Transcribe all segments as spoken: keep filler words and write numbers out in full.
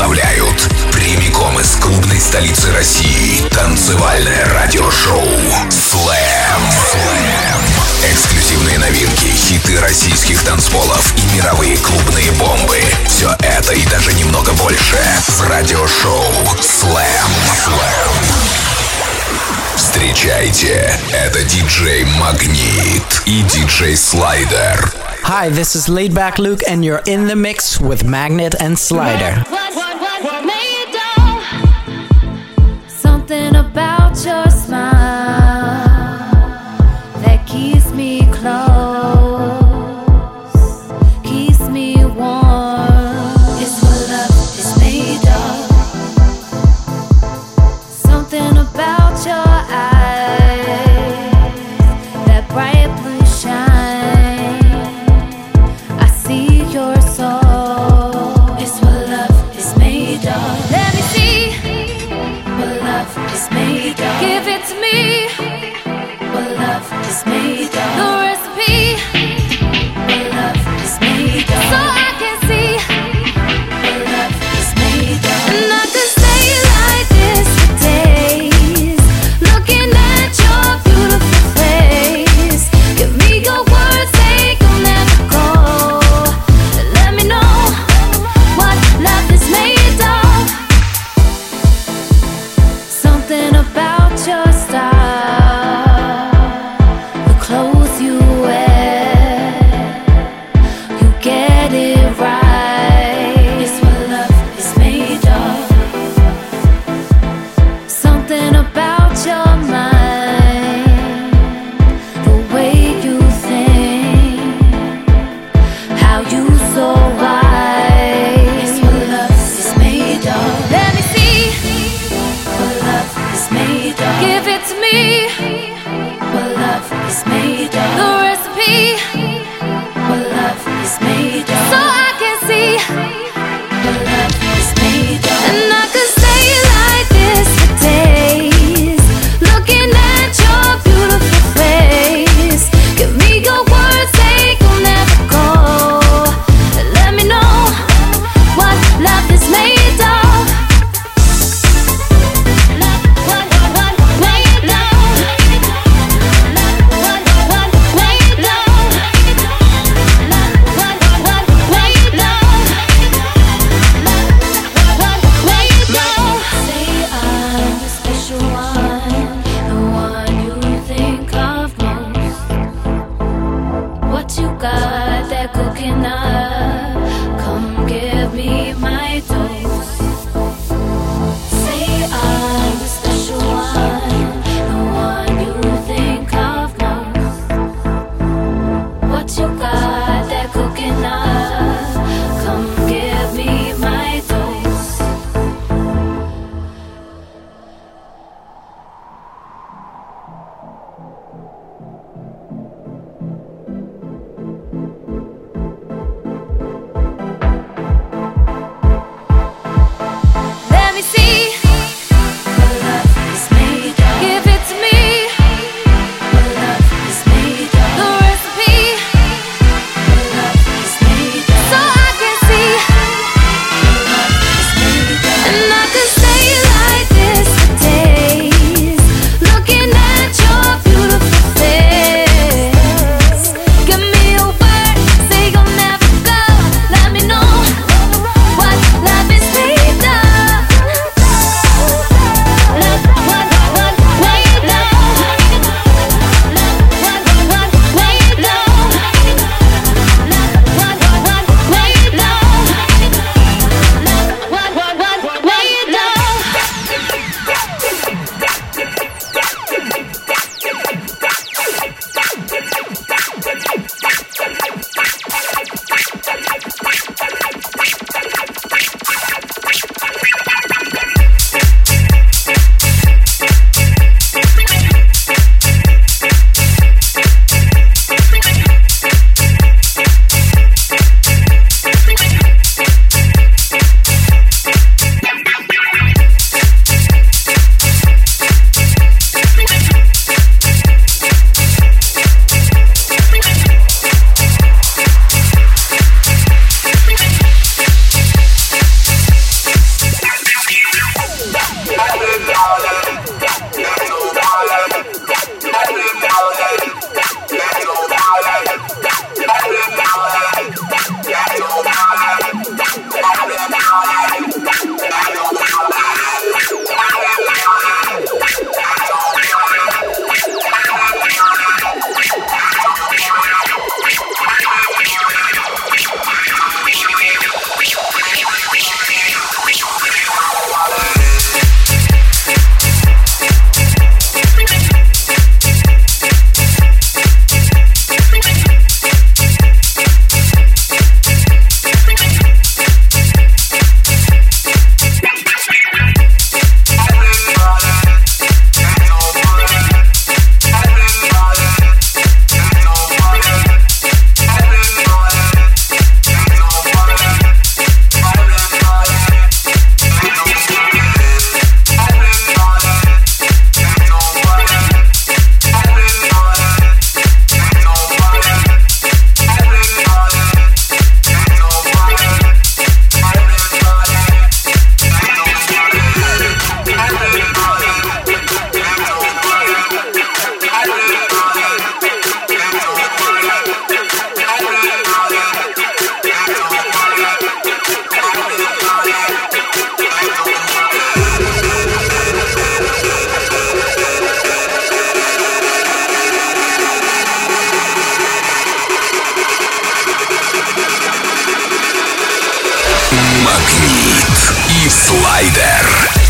представляют прямиком из клубной столицы России танцевальное радиошоу Slam. Эксклюзивные новинки, хиты российских танцполов и мировые клубные бомбы. Все это и даже немного больше в радиошоу Slam. Встречайте, это диджей Магнит и диджей Слайдер. Hi, this is Laidback Luke and you're in the mix with Magnet and Slider. What, what, what, what made it all? Something about your smile that keeps me close, keeps me warm. It's what love is made of. Something about your eyes, that bright blue shine. I see your soul. It's what love is made of. Let me see what love is made of. Give it to me. What love is made of. The recipe. What love is made of. So I can see what love is made of. And I could stay like this for days, looking at your beautiful face. Give me your words, they will never go. Let me know what love is made of. Something about your style, the clothes you wear, you get it right. It's what love is made of. Something about your mind, the way you think, how you so wise. It's what love is made of. Let me see what love is made of. Give it to me. What love is made of. The recipe. What love is made of. So I can see what love is made of. And I could stay like this for days, looking at your beautiful face. Give me your words, they will never go. Let me know what love is made of. What, what, what, made of. What, what, what, made of. What, what, what, made of. What, made of. Say I'm the special one, the one you think of most. What you got that cooking up? Come give me my dose. Say I'm the special one, the one you think of most. What you got that cooking up? Come give me my dose. Street и Слайдер.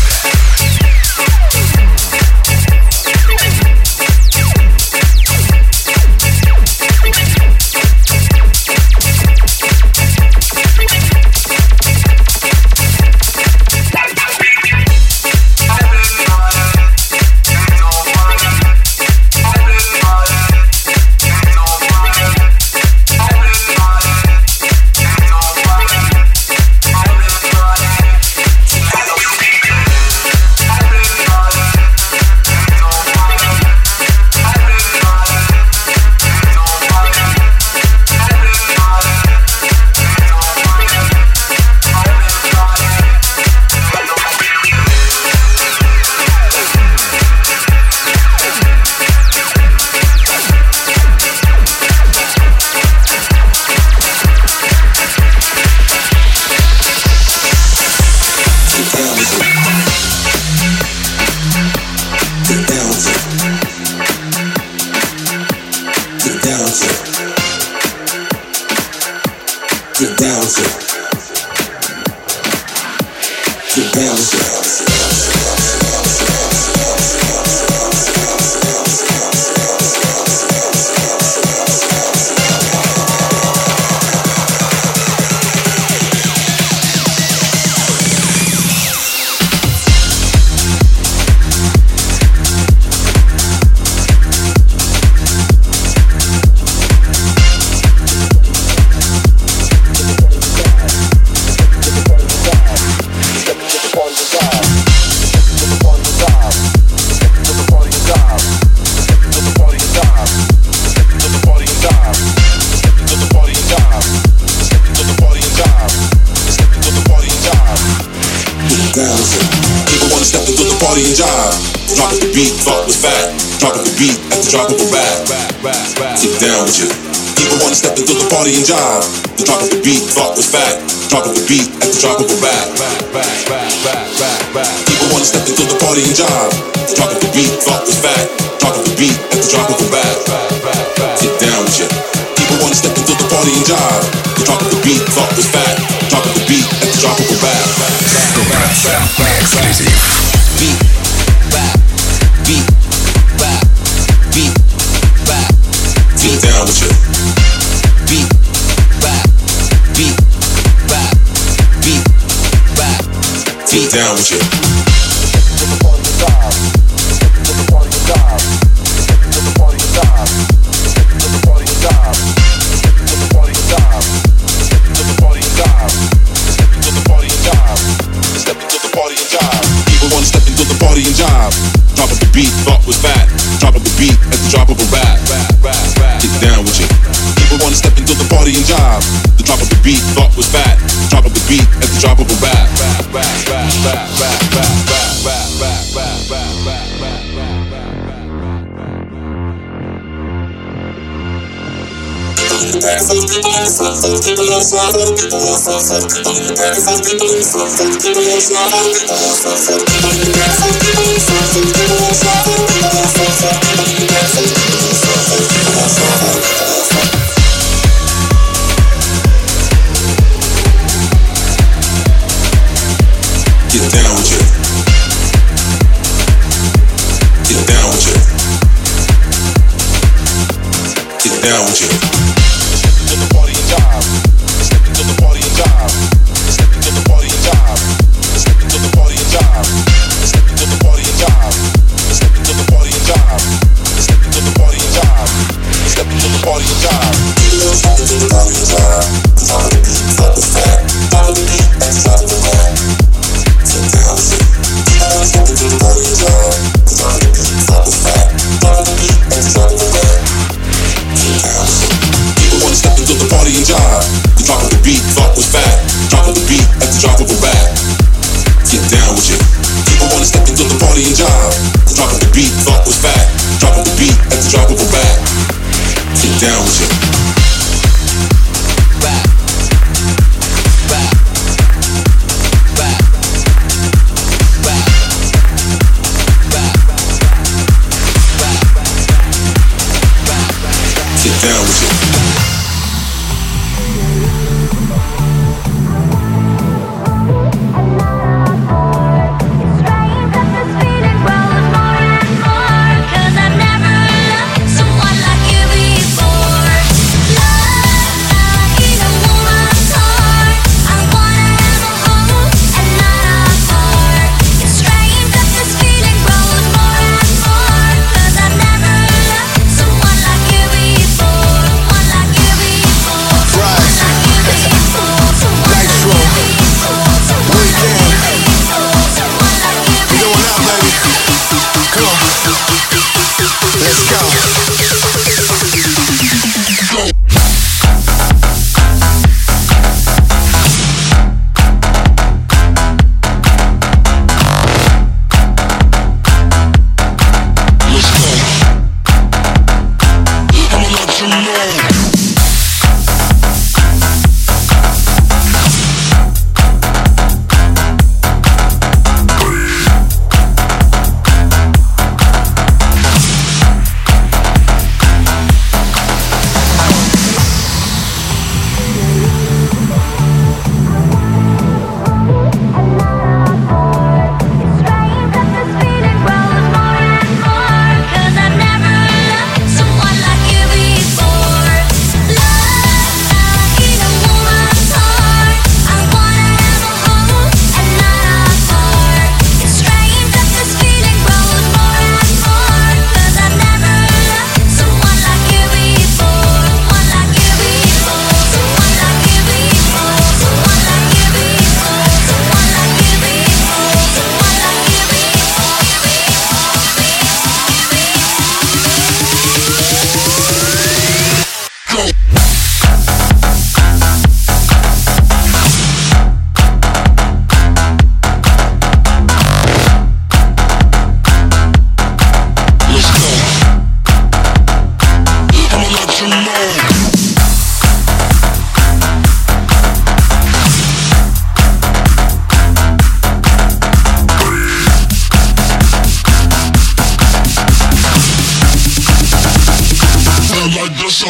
Drop of a rap, get down with you. People wanna step into the party and jive. The drop of the beat, thought was fat. Drop of the beat at the drop of a rap. People wanna step into the party and jive. The drop of the beat, thought was fat. Drop of the beat at the drop of a rap. Get down with you. People wanna step into the party and jive. The drop of the beat, thought was fat. Drop of the beat at the drop of a rap. Стопроцентный эксклюзив. Beat, rap, beat, rap, beat, rap. Get down with you. Beat, rap, beat, rap, beat, rap. Get down with you. People wanna step into the party and jive. Drop of the beat, thought was fat. Drop of the beat at the drop of a rap. Get down with you. People wanna step into the party and jive. The drop of the beat, thought was fat. Drop of the beat at the drop of a rap. Get down with you. Get down with you. Get down with you. To the party and jive. Step into the party and jive. Step into the party and jive. Step into the party and jive. Step into the party and jive. Step into the party and jive. Step into the party and jive. Step into the party and jive. Step into the party and jive. Drop of the beat, drop the fat. Drop of the beat, and drop of the rap. Get down with it. Step into the party and jive. Drop of the beat, drop the fat. Drop of the beat, and drop of the rap. Get down with it. People wanna step into the party and jive. The drop of the beat, thought was fat. Drop of the beat at the drop of a rap. Get down with you. People wanna step into the party and jive. The drop of the beat, thought was fat. Drop of the beat at the drop of a rap. Get down with you. Rap. Rap. Rap. Rap. Rap. Rap. Get down with you.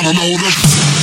wanna know this.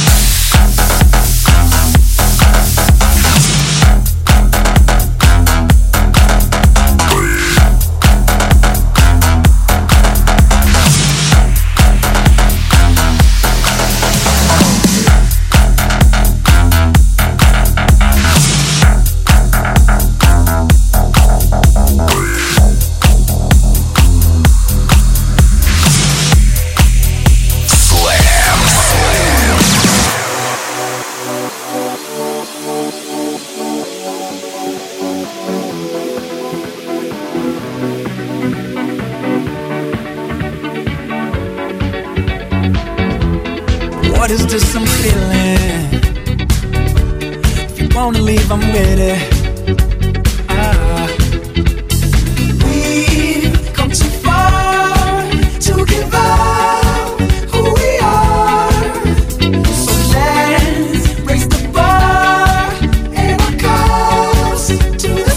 What is this I'm feeling? If you wanna leave, I'm with it. Ah. We've come too far to give up who we are. So let's raise the bar and our cups to the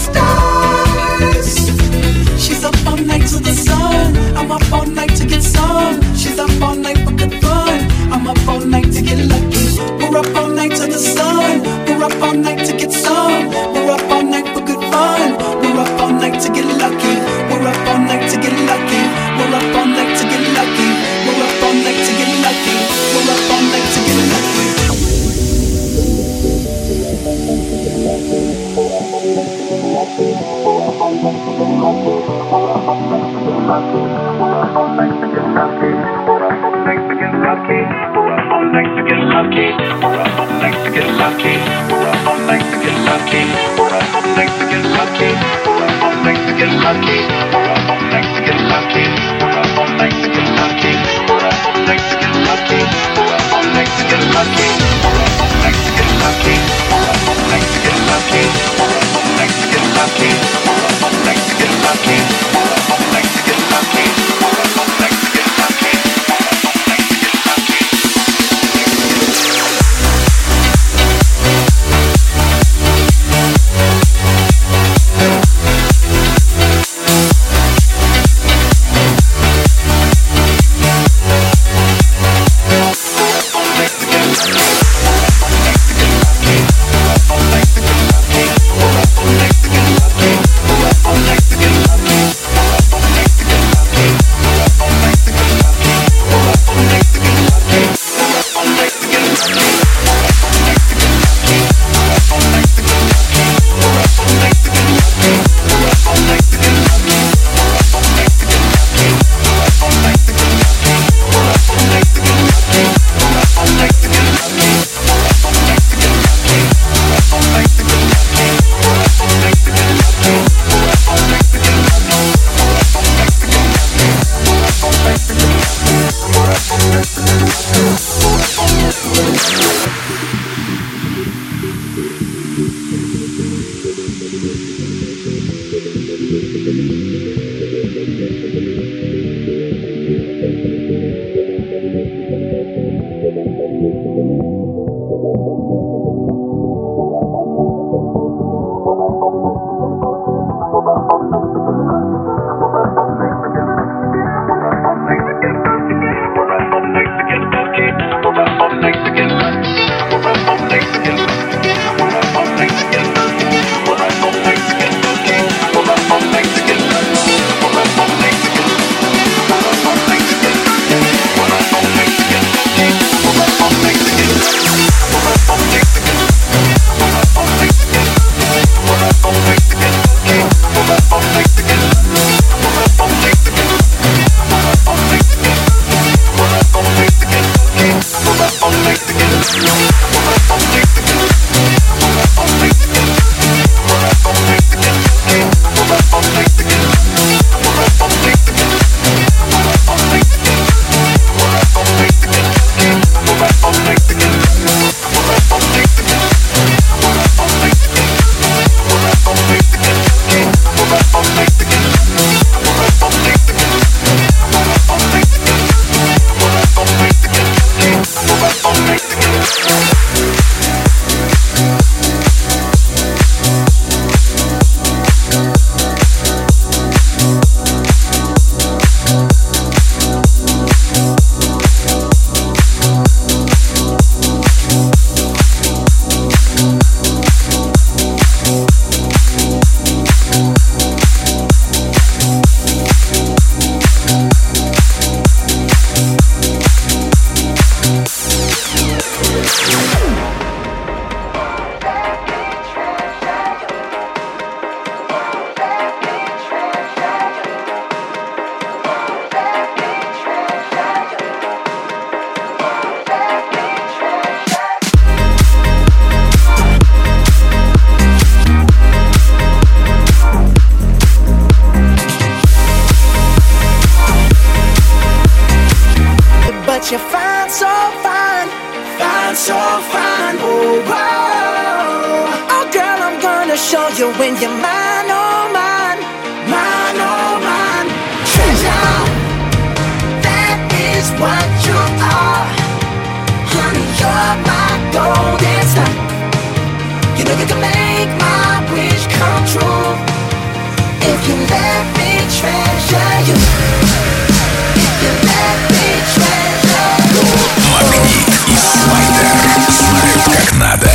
stars. She's up all night to the sun. I'm up all night to get some. She's up all night for good fun. I'm up all night to get lucky. We're up all night to the sun. We're up all night to get some. We're up all night for good fun. We're up all night to get lucky. We're up all night to get lucky. We're up all night to get lucky. We're up all night to get lucky. We're up all night to get lucky. Thanks again. show you when you're mine, oh mine, mine, oh mine. Treasure, that is what you are. Honey, you're my golden star. You know you can make my wish come true if you let me treasure you. If you let me treasure you. Магнит и Слайдер знают, как надо.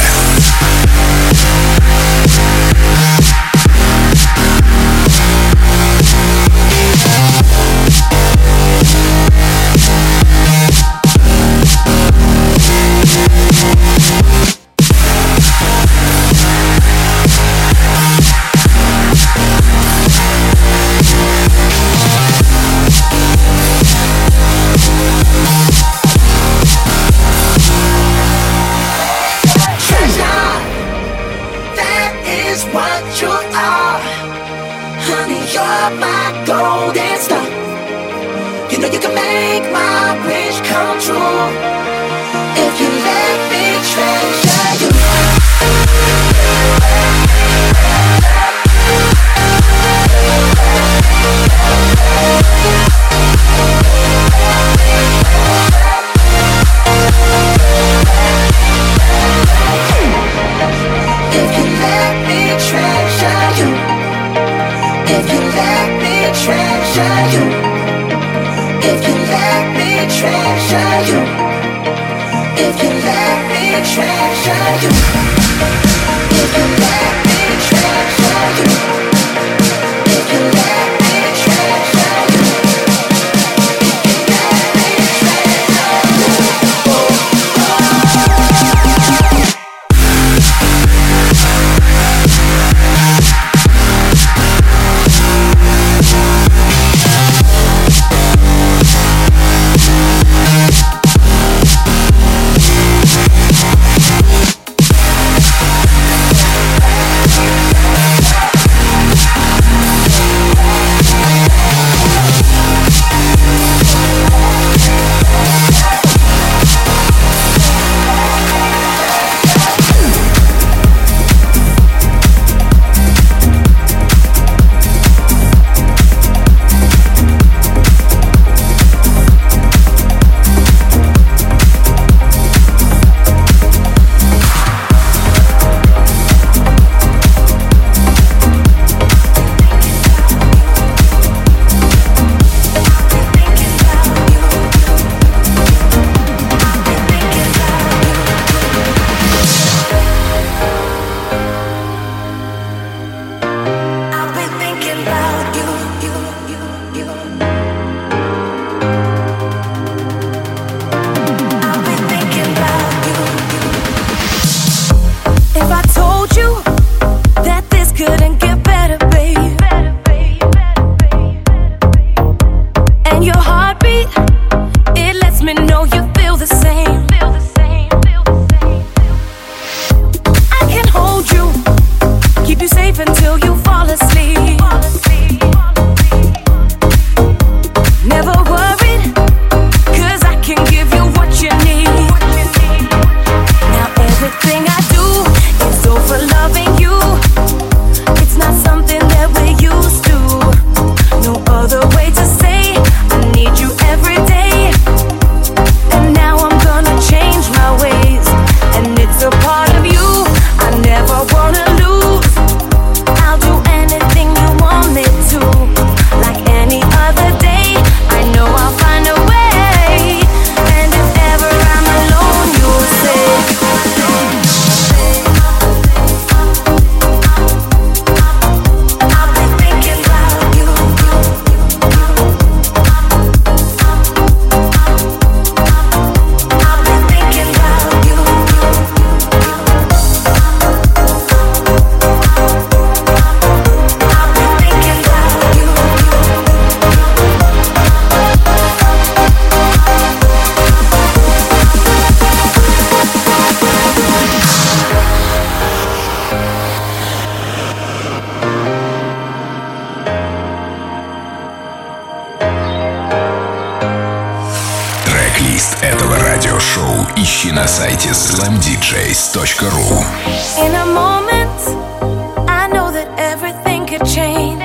ищи на сайте slam d j s точка ru. In a moment, I know change.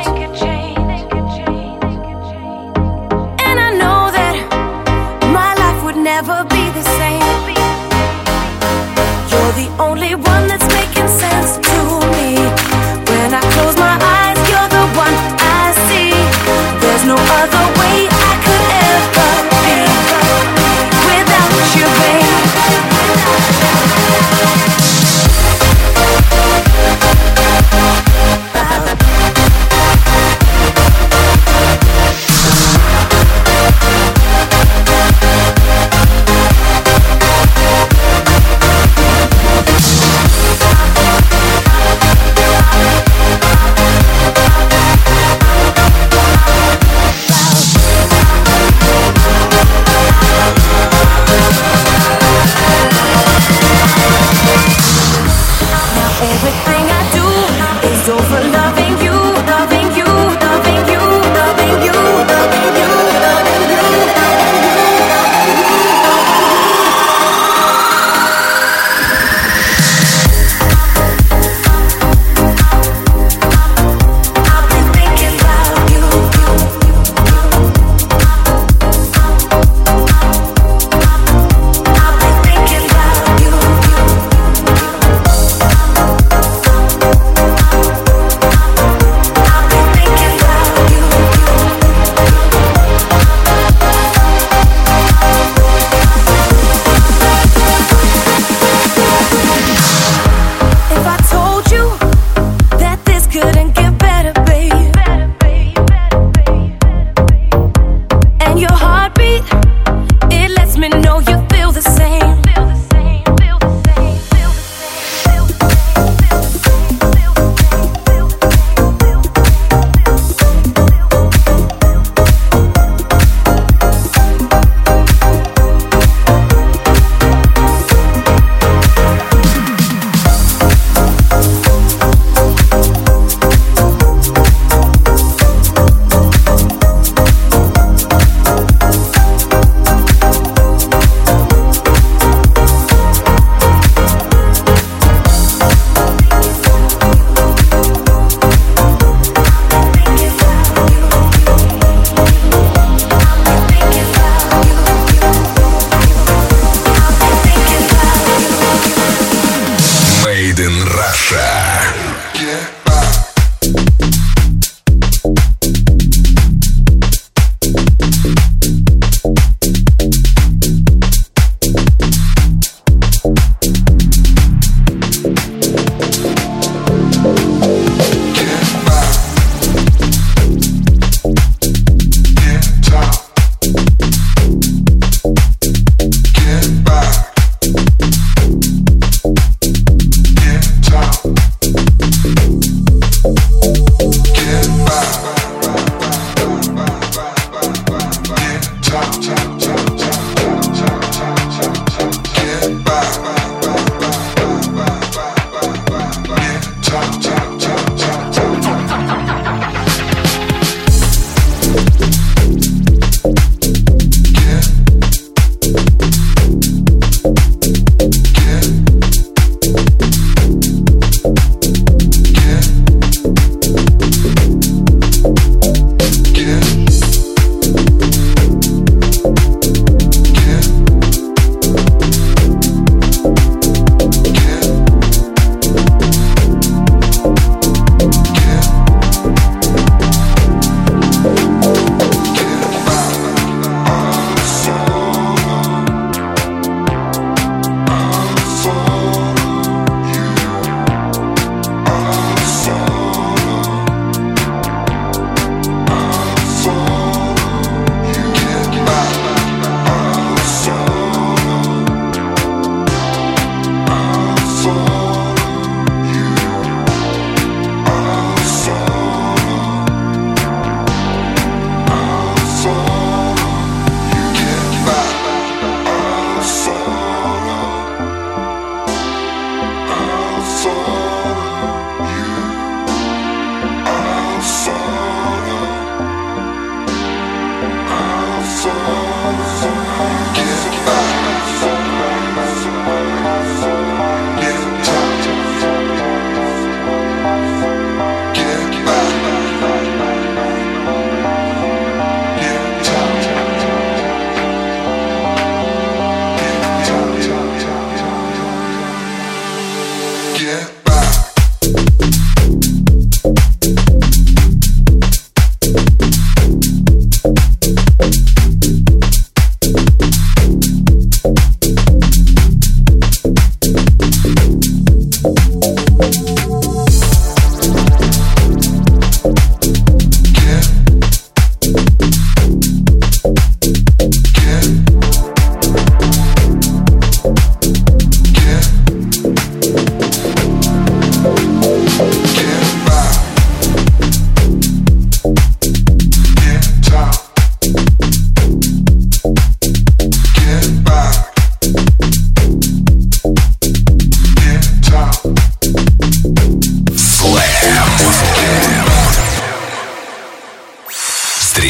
And I know that my life would never be the same. You're the only one that's making sense to me. When I close my eyes, you're the one I see. There's no other way I could ever be without you, babe.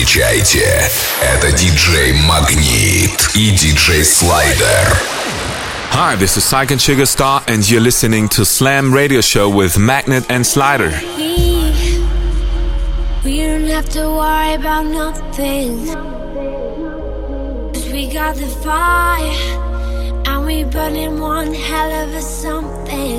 Встречайте, это диджей Магнит и диджей Слайдер. Hi, this is Psych Sugar Star, and you're listening to Slam Radio Show with Magnet and Slider. We, we don't have to worry about nothing, 'cause we got the fire, and we burning one hell of a something.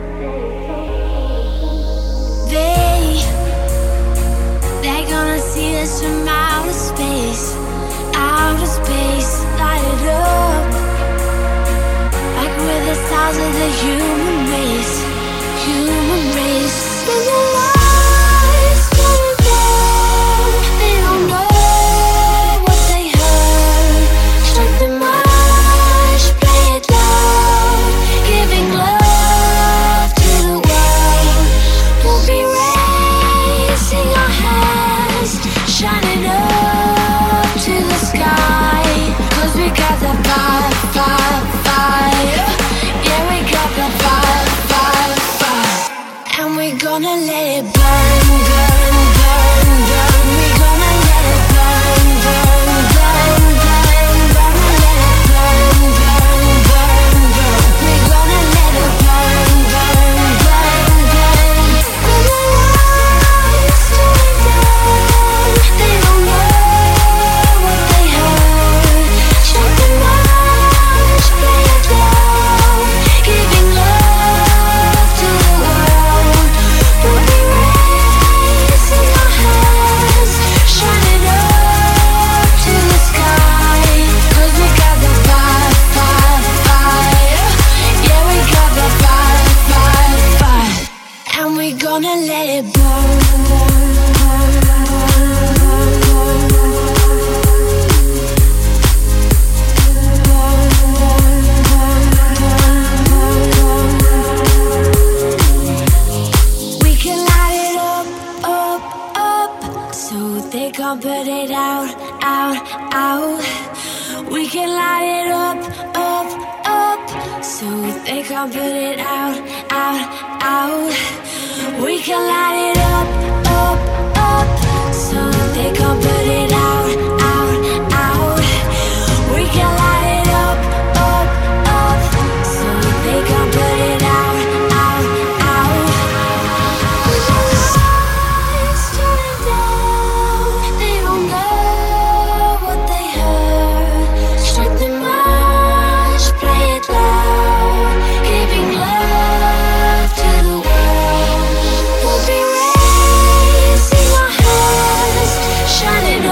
They, they're gonna see us from outer space, outer space, light it up. Like we're the stars of the human race, human race. Spend their lives getting down. They don't know what they heard. Strike the march, play it loud. Giving love to the world. We'll be raising our hands, shining up to the sky. 'Cause we got the fire, fire, fire. Yeah, we got the fire, fire, fire. And we're gonna let it burn, burn, burn, burn. We're gonna let it burn, burn, burn, burn. Gonna let it burn, burn, burn, burn. We're gonna let it burn, burn, burn, burn. When the lights turn down, they don't know what they heard. Strike the march, play it loud. Giving love to the world. We'll be raising our hands, shining up to the sky. 'Cause we got the fire, fire, fire. Yeah, we got the fire, fire, fire. And we're gonna let it burn, burn, burn, burn, burn. We can light it up, up, up, so they can't put it out, out, out. We can light it up, up, up, so they can't put it out, out, out. We can light it up, up, up, so they can't put it out, out, out. We can light it up, up, up, so they can't put it out, out, out. When the lights turn down, they don't know what they heard. Strike the march, play it loud. Giving love to the world. We'll be raising our hands, shining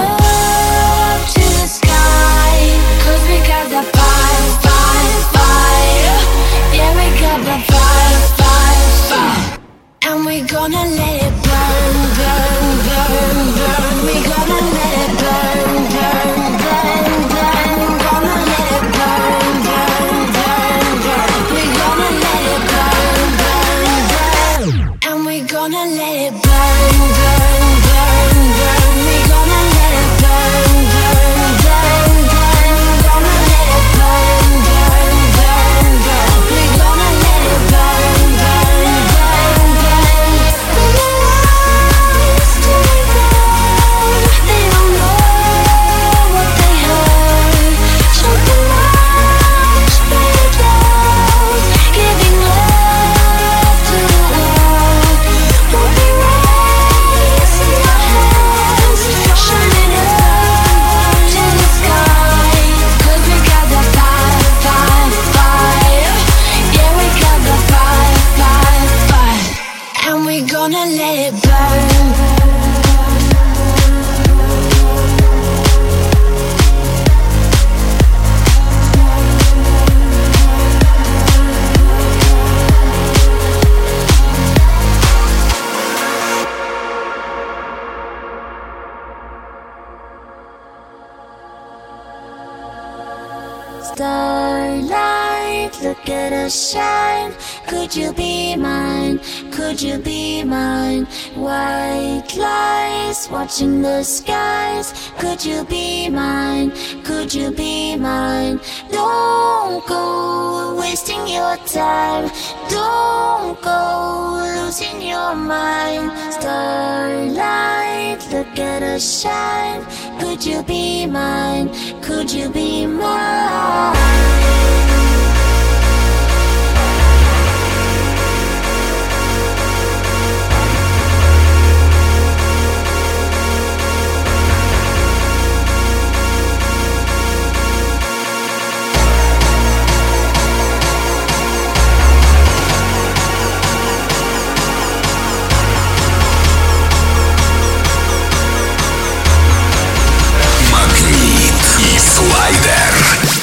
up to the sky. 'Cause we got the fire, fire, fire. Yeah, we got the fire, fire, fire. And we're gonna let it burn, burn, burn, burn. We're gonna let it burn, burn, burn, burn. Gonna let it burn, burn, burn, burn. We're gonna let it burn, burn, burn. And we're gonna let it burn, burn, burn, burn. We're gonna let it burn, burn, burn, burn. Gonna let it burn, burn, burn, burn. We're gonna let it burn, burn, burn, burn. When the lights turn down, they don't know what they heard. Strike the march, play it loud. Giving love to the world. We'll be raising our hands, shining up to the sky. 'Cause we got the fire, fire, fire. Yeah, we got the fire, fire, fire. And we're gonna let it burn. Starlight, look at us shine. Could you be mine? Could you be mine? White lies watching the skies. Could you be mine? Could you be mine? Don't go wasting your time. Don't go losing your mind. Starlight, look at a shine? Could you be mine? Could you be mine? Слайдер.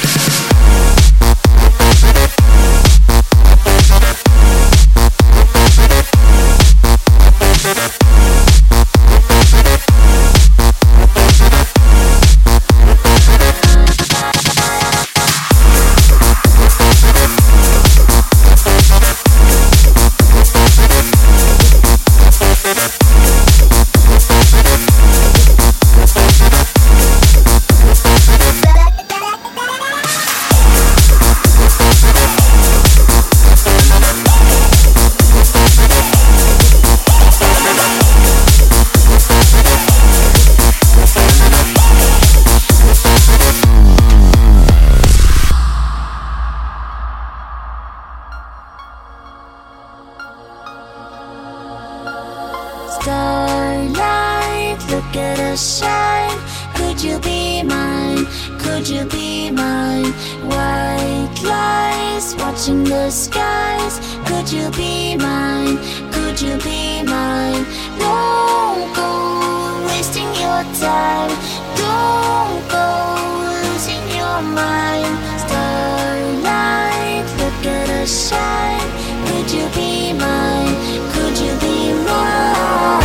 Starlight, look at us shine. Could you be mine? Could you be mine? White lies watching the skies. Could you be mine? Could you be mine? Don't go wasting your time. Don't go losing your mind. Starlight, look at us shine. Could you be mine? Could you be mine?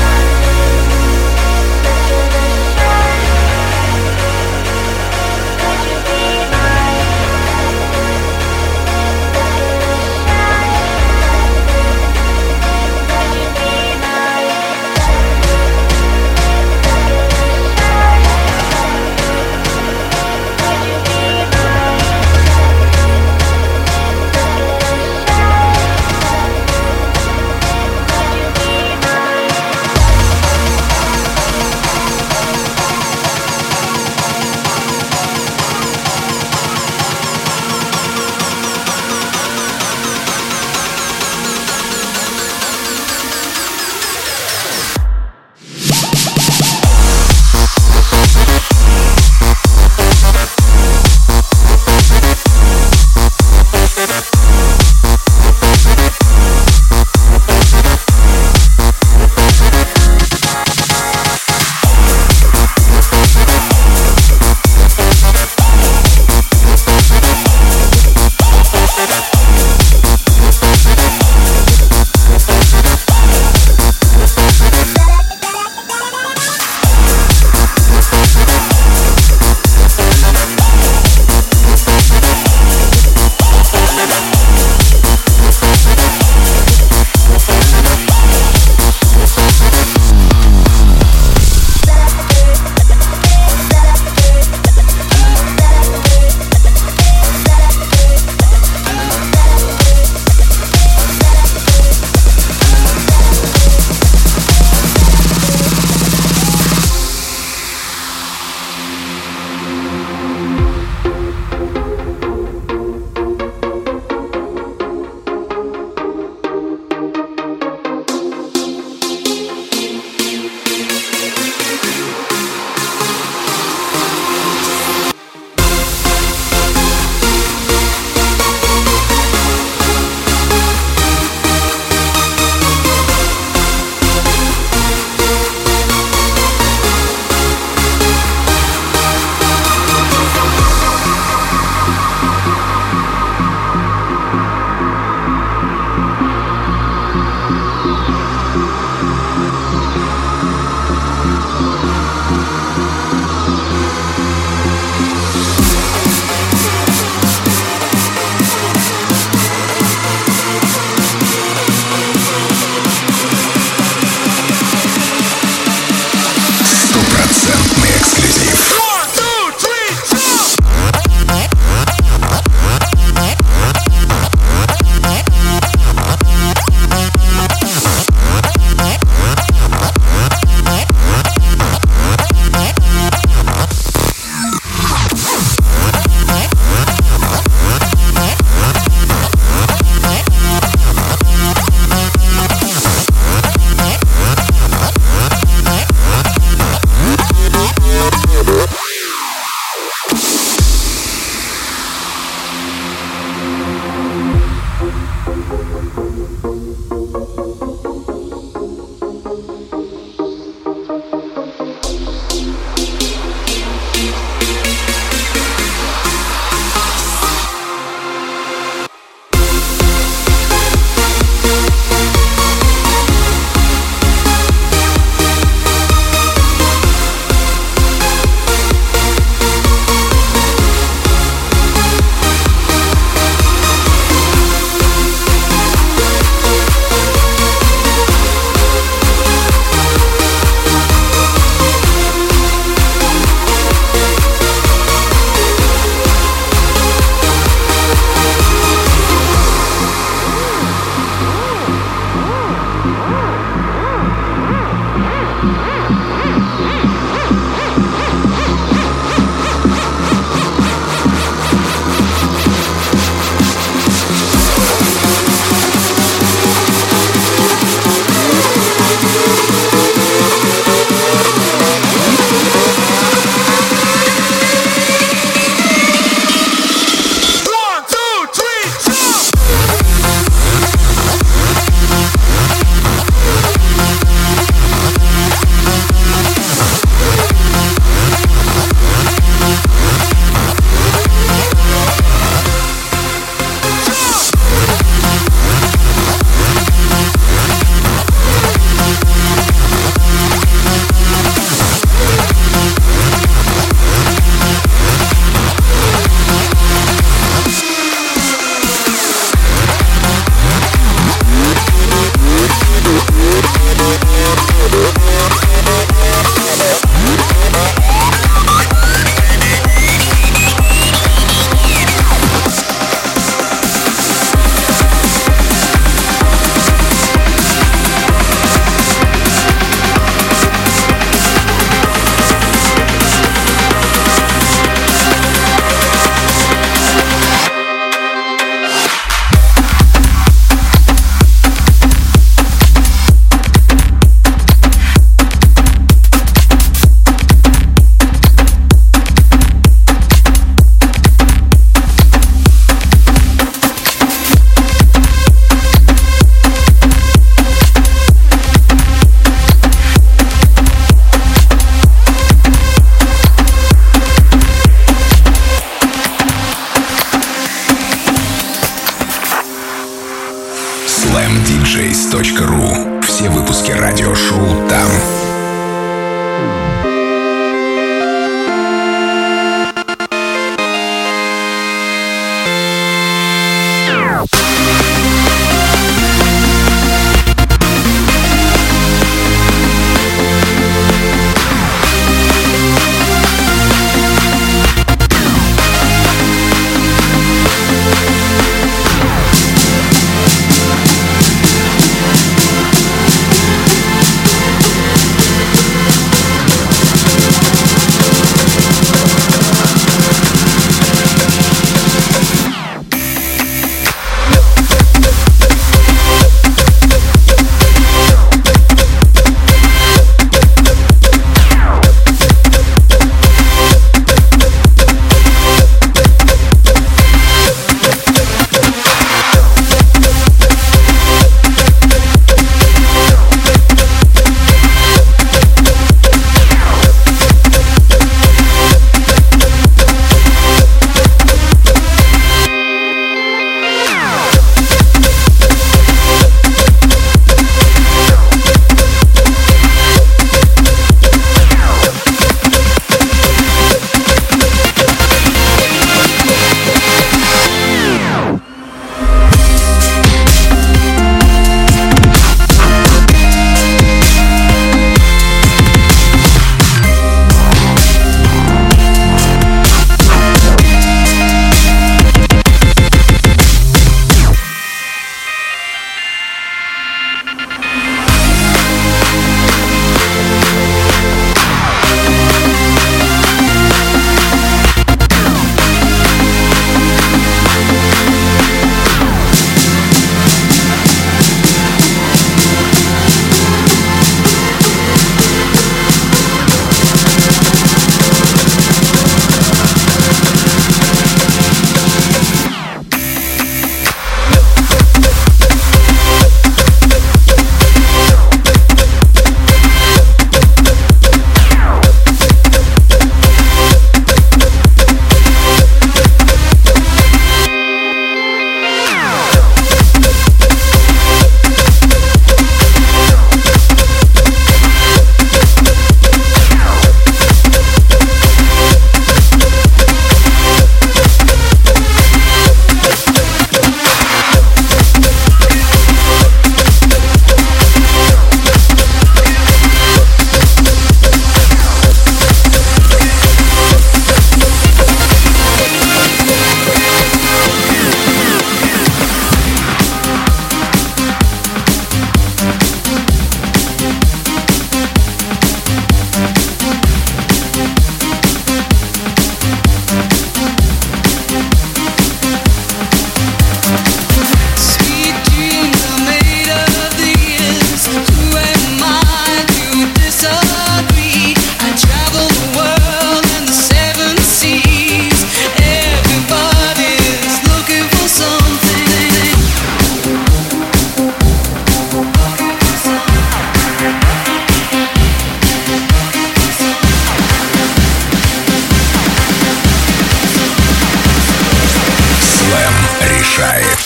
приглашает.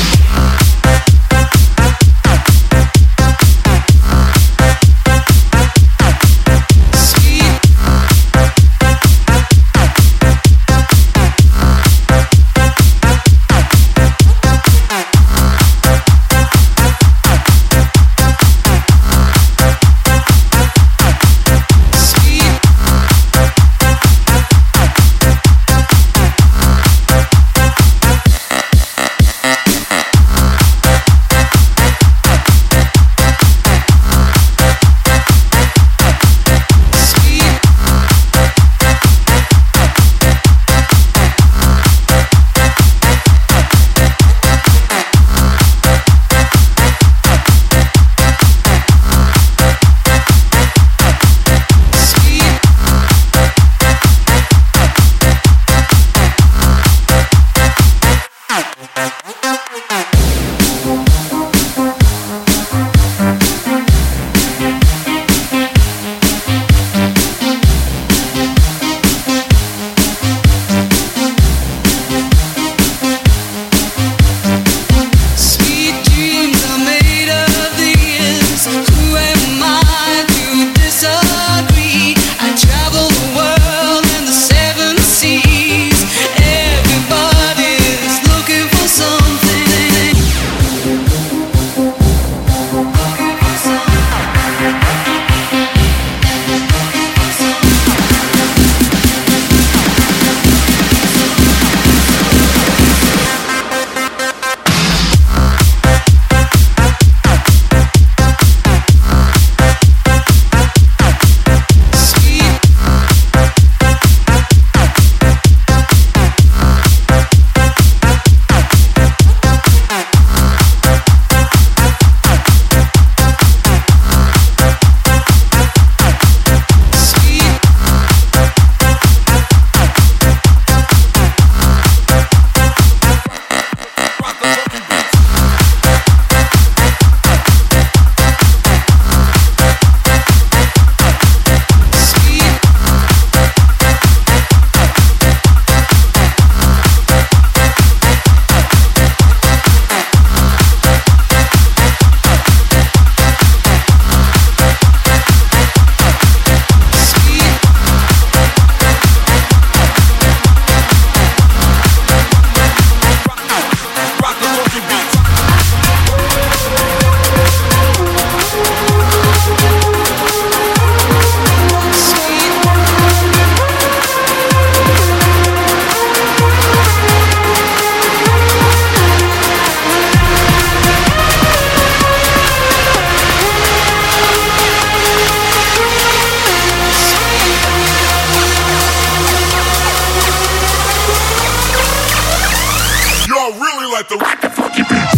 Like the rock the funky beat.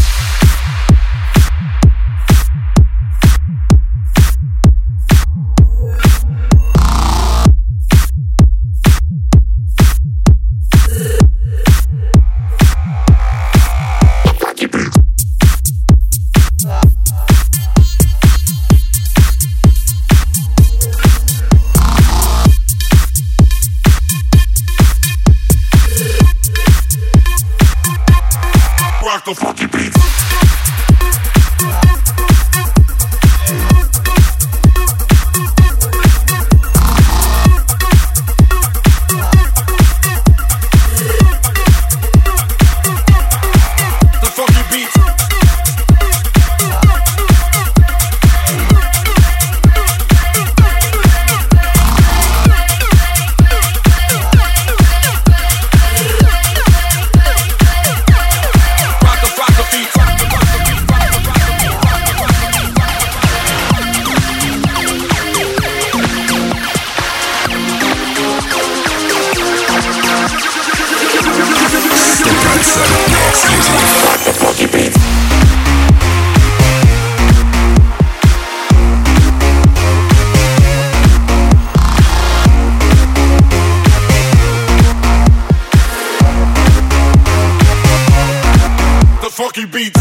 Rock the funky beat. Funky beats.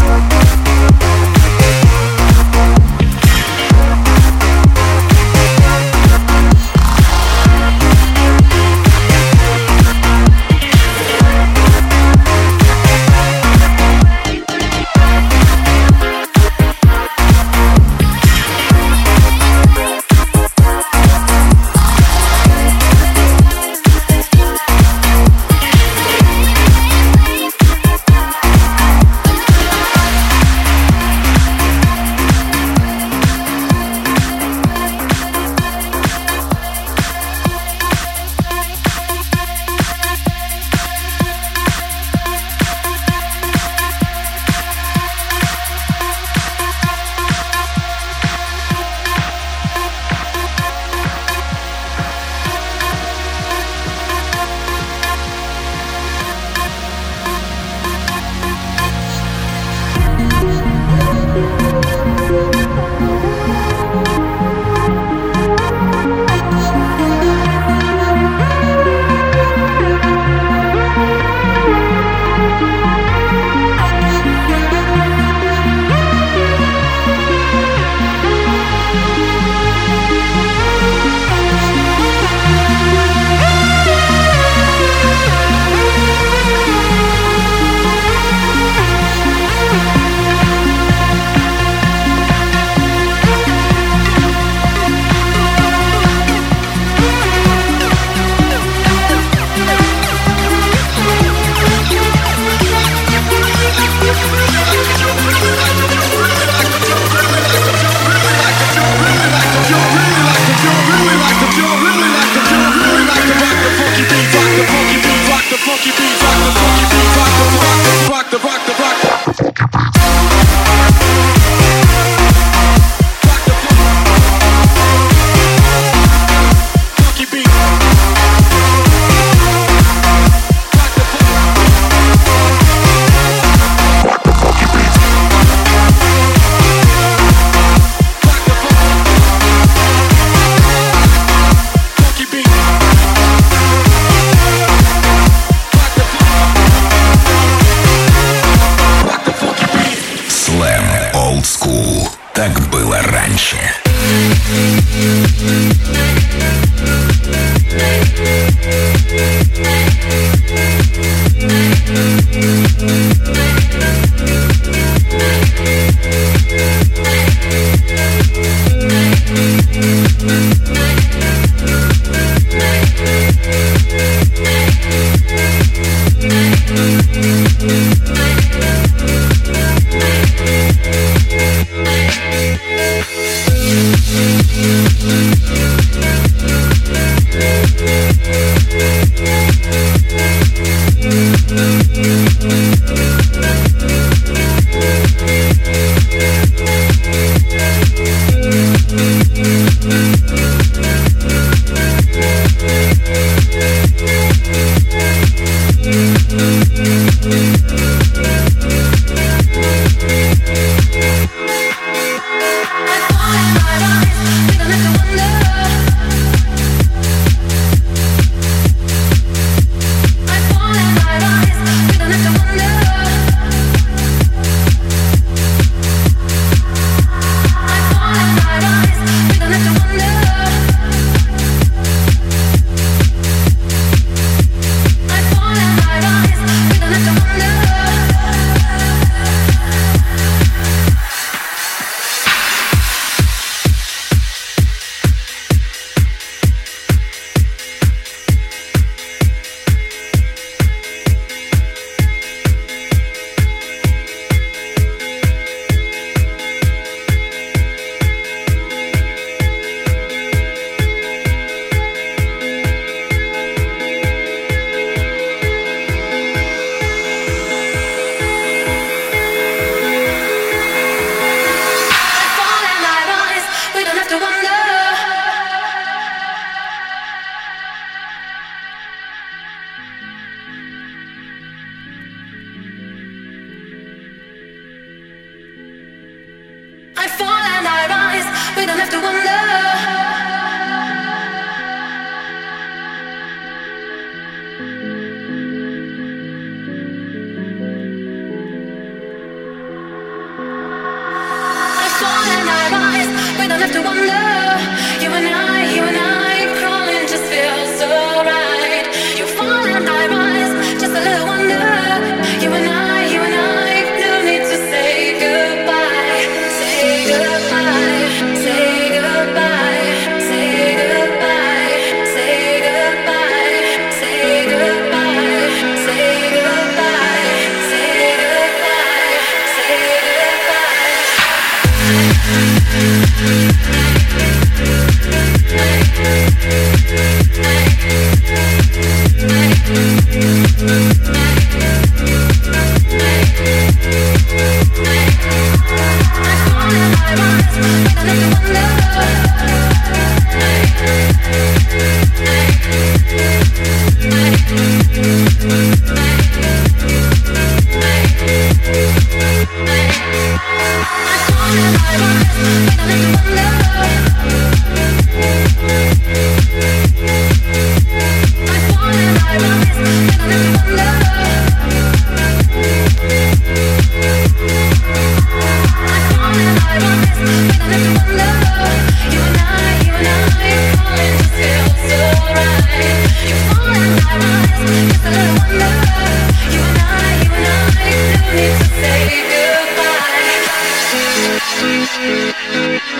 Thank you.